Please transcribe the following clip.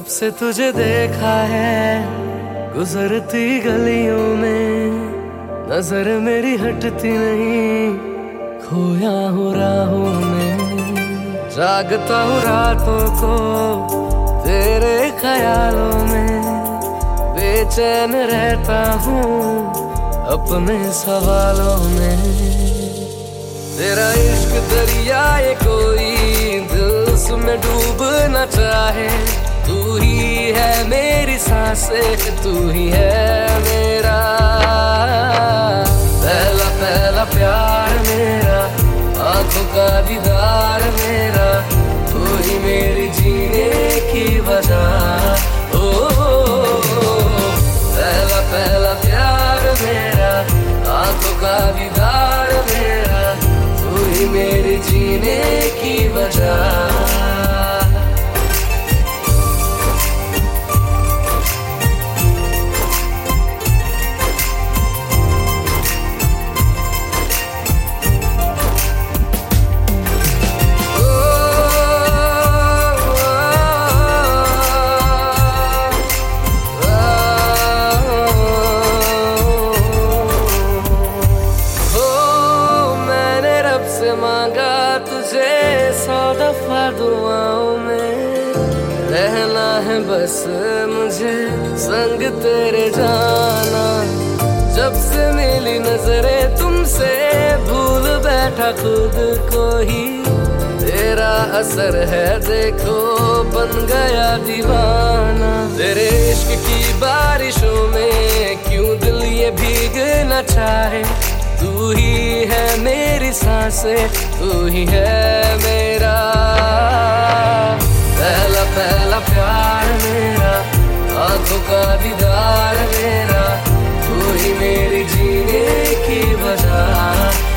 से तुझे देखा है गुजरती गलियों में, नजर मेरी हटती नहीं, खोया हूँ राहों में। जागता हूँ रातों को तेरे ख्यालों में, बेचैन रहता हूँ अपने सवालों में। तेरा इश्क दरिया ये कोई दिल उसमें डूबना चाहे, तू ही है मेरी सांसें, तू ही है मेरा पहला पहला प्यार मेरा, आंखों का दीदार मेरा, तू ही मेरी जीने की वजह। ओ पहला पहला प्यार मेरा, आंखों का दीदार मेरा, तू ही मेरी जीने की वजह। मांगा तुझे 100 दफा दुआओं में, रहना है बस मुझे संग तेरे जाना। जब से मिली नजरें तुमसे भूल बैठा खुद को ही, तेरा असर है देखो बन गया दीवाना। तेरे इश्क की बारिशों में क्यों दिल ये भीगना चाहे, तू ही है मेरी सांसें, तू ही है मेरा पहला पहला प्यार मेरा, आंखों का दीदार मेरा, तू ही मेरी जीने की वजह।